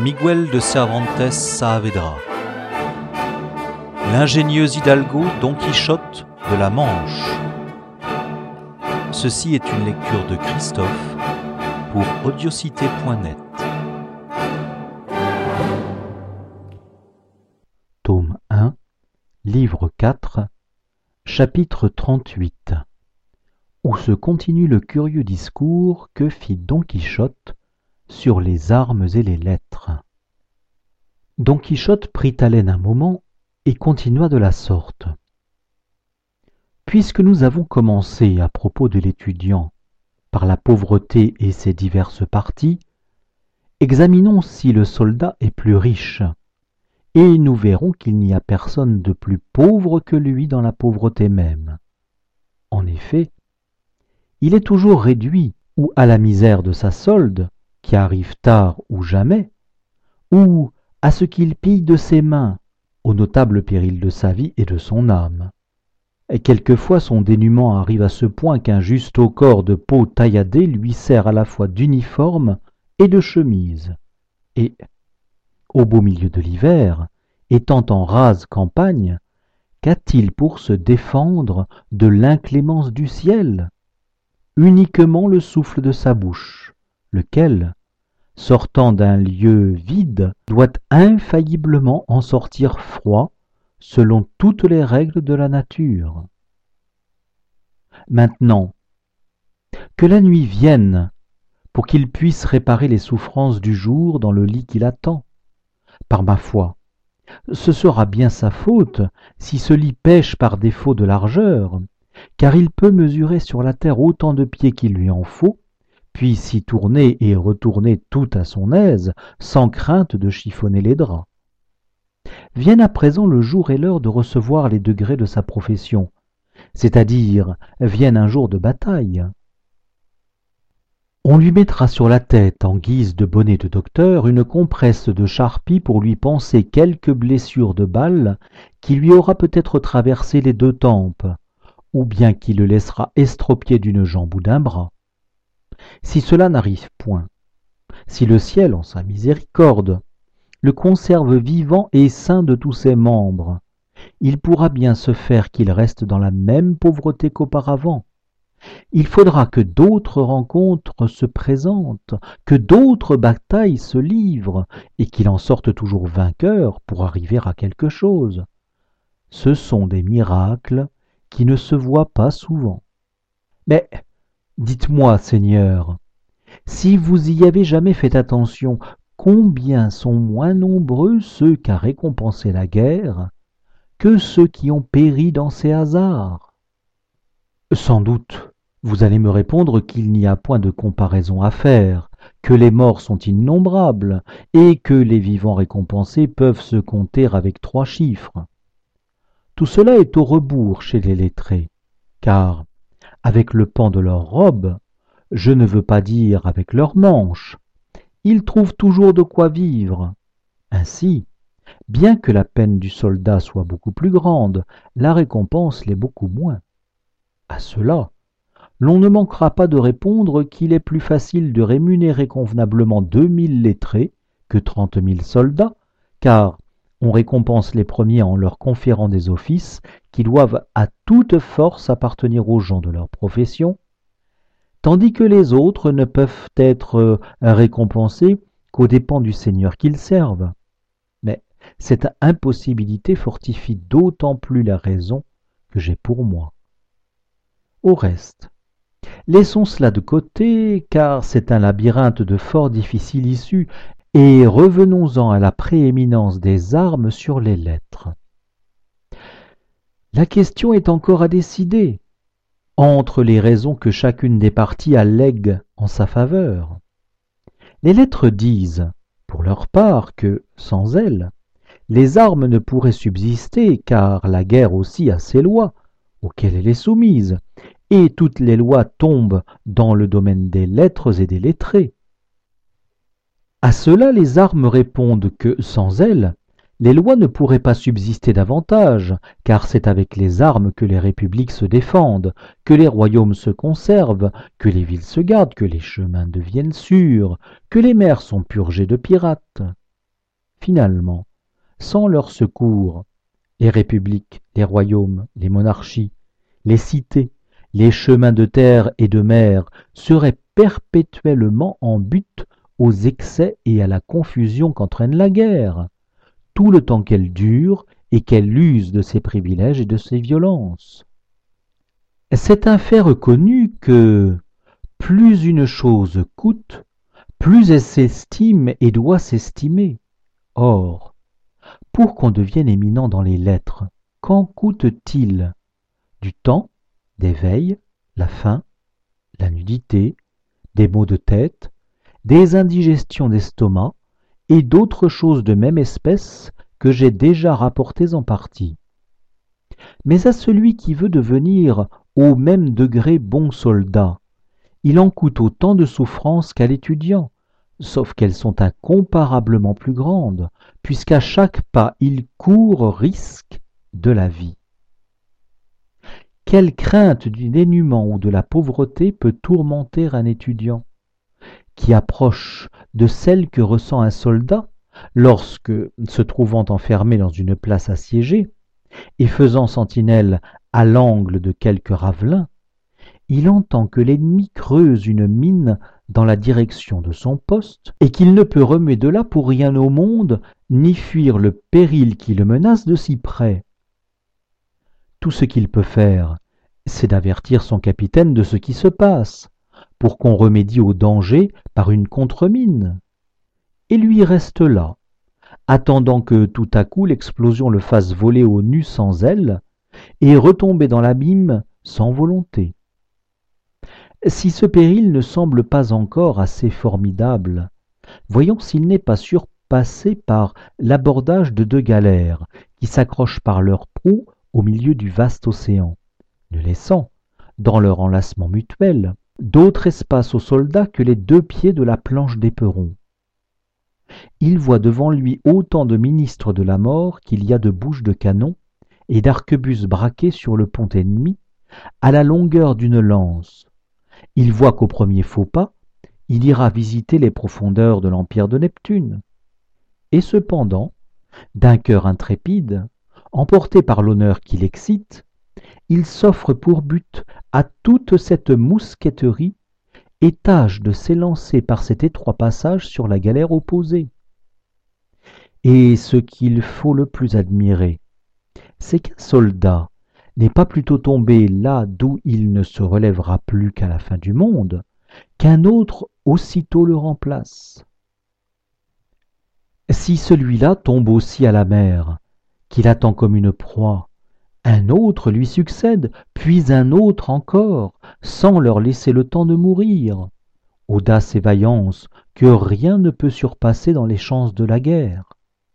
Miguel de Cervantes Saavedra. L'ingénieux hidalgo Don Quichotte de la Manche. Ceci est une lecture de Christophe pour audiocité.net. Tome 1, livre 4, chapitre 38, où se continue le curieux discours que fit Don Quichotte sur les armes et les lettres. Don Quichotte prit haleine un moment et continua de la sorte. Puisque nous avons commencé à propos de l'étudiant par la pauvreté et ses diverses parties, examinons si le soldat est plus riche, et nous verrons qu'il n'y a personne de plus pauvre que lui dans la pauvreté même. En effet, il est toujours réduit ou à la misère de sa solde, qui arrive tard ou jamais, ou à ce qu'il pille de ses mains, au notable péril de sa vie et de son âme. Et quelquefois son dénûment arrive à ce point qu'un juste au corps de peau tailladée lui sert à la fois d'uniforme et de chemise. Et, au beau milieu de l'hiver, étant en rase campagne, qu'a-t-il pour se défendre de l'inclémence du ciel? Uniquement le souffle de sa bouche, lequel, sortant d'un lieu vide, doit infailliblement en sortir froid, selon toutes les règles de la nature. Maintenant, que la nuit vienne, pour qu'il puisse réparer les souffrances du jour dans le lit qu'il attend. Par ma foi, ce sera bien sa faute si ce lit pèche par défaut de largeur, car il peut mesurer sur la terre autant de pieds qu'il lui en faut, puis s'y tourner et retourner tout à son aise, sans crainte de chiffonner les draps. Vienne à présent le jour et l'heure de recevoir les degrés de sa profession, c'est-à-dire vienne un jour de bataille. On lui mettra sur la tête, en guise de bonnet de docteur, une compresse de charpie pour lui panser quelque blessure de balle qui lui aura peut-être traversé les deux tempes, ou bien qui le laissera estropié d'une jambe ou d'un bras. Si cela n'arrive point, si le ciel, en sa miséricorde, le conserve vivant et sain de tous ses membres, il pourra bien se faire qu'il reste dans la même pauvreté qu'auparavant. Il faudra que d'autres rencontres se présentent, que d'autres batailles se livrent, et qu'il en sorte toujours vainqueur pour arriver à quelque chose. Ce sont des miracles qui ne se voient pas souvent. Mais, dites-moi, Seigneur, si vous y avez jamais fait attention, combien sont moins nombreux ceux qu'a récompensé la guerre que ceux qui ont péri dans ces hasards? Sans doute, vous allez me répondre qu'il n'y a point de comparaison à faire, que les morts sont innombrables, et que les vivants récompensés peuvent se compter avec 3 chiffres. Tout cela est au rebours chez les lettrés, car, avec le pan de leurs robes, je ne veux pas dire avec leurs manches, ils trouvent toujours de quoi vivre. Ainsi, bien que la peine du soldat soit beaucoup plus grande, la récompense l'est beaucoup moins. À cela, l'on ne manquera pas de répondre qu'il est plus facile de rémunérer convenablement 2000 lettrés que 30 000 soldats, car on récompense les premiers en leur conférant des offices qui doivent à toute force appartenir aux gens de leur profession, tandis que les autres ne peuvent être récompensés qu'aux dépens du seigneur qu'ils servent. Mais cette impossibilité fortifie d'autant plus la raison que j'ai pour moi. Au reste, laissons cela de côté, car c'est un labyrinthe de fort difficile issue, et revenons-en à la prééminence des armes sur les lettres. La question est encore à décider, entre les raisons que chacune des parties allègue en sa faveur. Les lettres disent, pour leur part, que, sans elles, les armes ne pourraient subsister, car la guerre aussi a ses lois, auxquelles elle est soumise, et toutes les lois tombent dans le domaine des lettres et des lettrés. À cela, les armes répondent que, sans elles, les lois ne pourraient pas subsister davantage, car c'est avec les armes que les républiques se défendent, que les royaumes se conservent, que les villes se gardent, que les chemins deviennent sûrs, que les mers sont purgées de pirates. Finalement, sans leur secours, les républiques, les royaumes, les monarchies, les cités, les chemins de terre et de mer seraient perpétuellement en butte aux excès et à la confusion qu'entraîne la guerre, tout le temps qu'elle dure et qu'elle use de ses privilèges et de ses violences. C'est un fait reconnu que plus une chose coûte, plus elle s'estime et doit s'estimer. Or, pour qu'on devienne éminent dans les lettres, qu'en coûte-t-il? Du temps, des veilles, la faim, la nudité, des maux de tête, des indigestions d'estomac et d'autres choses de même espèce que j'ai déjà rapportées en partie. Mais à celui qui veut devenir au même degré bon soldat, il en coûte autant de souffrances qu'à l'étudiant, sauf qu'elles sont incomparablement plus grandes, puisqu'à chaque pas il court risque de la vie. Quelle crainte du dénuement ou de la pauvreté peut tourmenter un étudiant, qui approche de celle que ressent un soldat lorsque, se trouvant enfermé dans une place assiégée, et faisant sentinelle à l'angle de quelque ravelin, il entend que l'ennemi creuse une mine dans la direction de son poste, et qu'il ne peut remuer de là pour rien au monde, ni fuir le péril qui le menace de si près. Tout ce qu'il peut faire, c'est d'avertir son capitaine de ce qui se passe, pour qu'on remédie au danger par une contre-mine. Et lui reste là, attendant que tout à coup l'explosion le fasse voler au nu sans aile, et retomber dans l'abîme sans volonté. Si ce péril ne semble pas encore assez formidable, voyons s'il n'est pas surpassé par l'abordage de deux galères qui s'accrochent par leurs proues au milieu du vaste océan, ne laissant, dans leur enlacement mutuel, d'autre espace aux soldats que les 2 pieds de la planche d'éperon. Il voit devant lui autant de ministres de la mort qu'il y a de bouches de canon et d'arquebuses braquées sur le pont ennemi, à la longueur d'une lance. Il voit qu'au premier faux pas, il ira visiter les profondeurs de l'empire de Neptune. Et cependant, d'un cœur intrépide, emporté par l'honneur qui l'excite, il s'offre pour but à toute cette mousqueterie et tâche de s'élancer par cet étroit passage sur la galère opposée. Et ce qu'il faut le plus admirer, c'est qu'un soldat n'est pas plutôt tombé là d'où il ne se relèvera plus qu'à la fin du monde, qu'un autre aussitôt le remplace. Si celui-là tombe aussi à la mer, qu'il attend comme une proie, un autre lui succède, puis un autre encore, sans leur laisser le temps de mourir. Audace et vaillance que rien ne peut surpasser dans les chances de la guerre.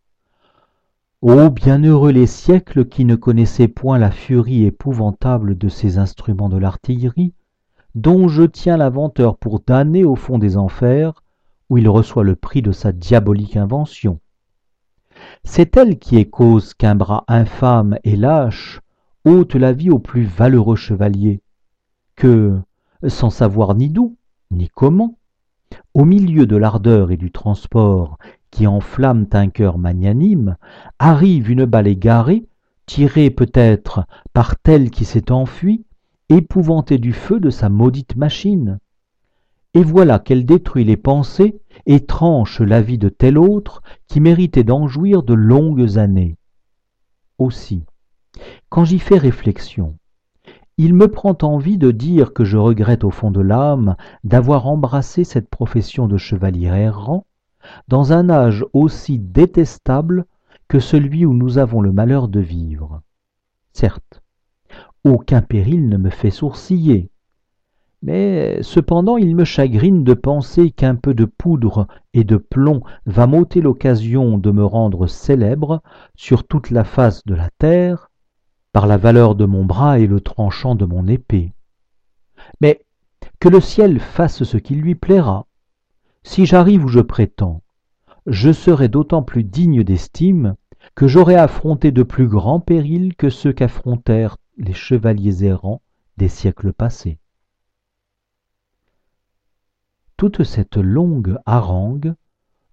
Ô bienheureux les siècles qui ne connaissaient point la furie épouvantable de ces instruments de l'artillerie, dont je tiens l'inventeur pour damné au fond des enfers, où il reçoit le prix de sa diabolique invention. C'est elle qui est cause qu'un bras infâme et lâche ôte la vie au plus valeureux chevalier, que, sans savoir ni d'où, ni comment, au milieu de l'ardeur et du transport qui enflamment un cœur magnanime, arrive une balle égarée, tirée peut-être par tel qui s'est enfui, épouvanté du feu de sa maudite machine. Et voilà qu'elle détruit les pensées et tranche la vie de tel autre qui méritait d'en jouir de longues années. Aussi, quand j'y fais réflexion, il me prend envie de dire que je regrette au fond de l'âme d'avoir embrassé cette profession de chevalier errant dans un âge aussi détestable que celui où nous avons le malheur de vivre. Certes, aucun péril ne me fait sourciller, mais cependant il me chagrine de penser qu'un peu de poudre et de plomb va m'ôter l'occasion de me rendre célèbre sur toute la face de la terre par la valeur de mon bras et le tranchant de mon épée. Mais que le ciel fasse ce qu'il lui plaira. Si j'arrive où je prétends, je serai d'autant plus digne d'estime que j'aurai affronté de plus grands périls que ceux qu'affrontèrent les chevaliers errants des siècles passés. Toute cette longue harangue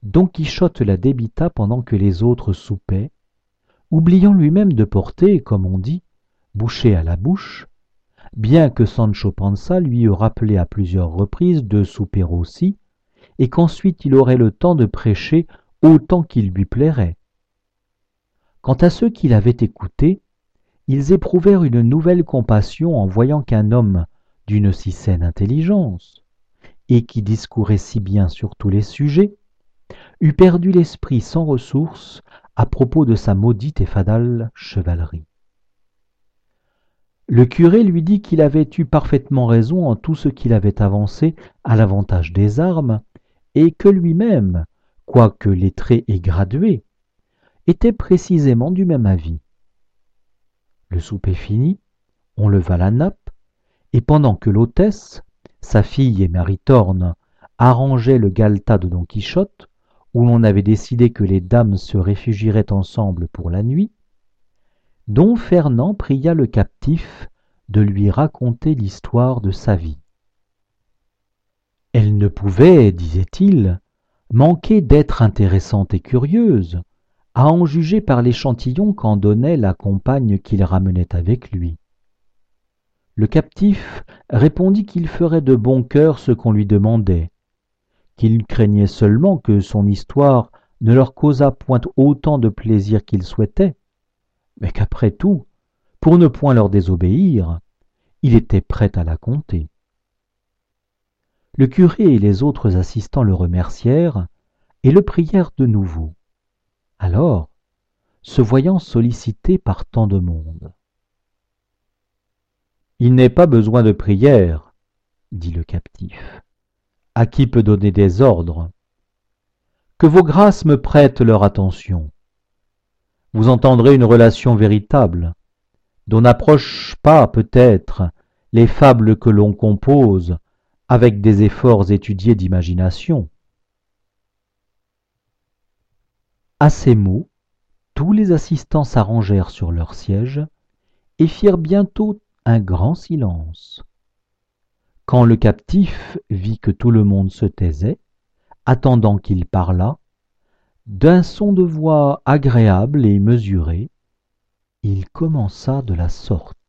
Don Quichotte la débita pendant que les autres soupaient, oubliant lui-même de porter, comme on dit, bouchée à la bouche, bien que Sancho Panza lui eût rappelé à plusieurs reprises de souper aussi, et qu'ensuite il aurait le temps de prêcher autant qu'il lui plairait. Quant à ceux qui l'avaient écouté, ils éprouvèrent une nouvelle compassion en voyant qu'un homme d'une si saine intelligence, et qui discourait si bien sur tous les sujets, eût perdu l'esprit sans ressource à propos de sa maudite et fatale chevalerie. Le curé lui dit qu'il avait eu parfaitement raison en tout ce qu'il avait avancé à l'avantage des armes, et que lui-même, quoique lettré et gradué, était précisément du même avis. Le souper fini, on leva la nappe, et pendant que l'hôtesse, sa fille et Maritorne, arrangeaient le galetas de Don Quichotte, où l'on avait décidé que les dames se réfugieraient ensemble pour la nuit, Don Fernand pria le captif de lui raconter l'histoire de sa vie. Elle ne pouvait, disait-il, manquer d'être intéressante et curieuse, à en juger par l'échantillon qu'en donnait la compagne qu'il ramenait avec lui. Le captif répondit qu'il ferait de bon cœur ce qu'on lui demandait, qu'il craignait seulement que son histoire ne leur causât point autant de plaisir qu'ils souhaitaient, mais qu'après tout, pour ne point leur désobéir, il était prêt à la conter. Le curé et les autres assistants le remercièrent et le prièrent de nouveau. Alors, se voyant sollicité par tant de monde, « Il n'est pas besoin de prière, dit le captif. À qui peut donner des ordres? Que vos grâces me prêtent leur attention. Vous entendrez une relation véritable, dont n'approchent pas peut-être les fables que l'on compose avec des efforts étudiés d'imagination. » À ces mots, tous les assistants s'arrangèrent sur leurs sièges et firent bientôt un grand silence. Quand le captif vit que tout le monde se taisait, attendant qu'il parlât, d'un son de voix agréable et mesuré, il commença de la sorte.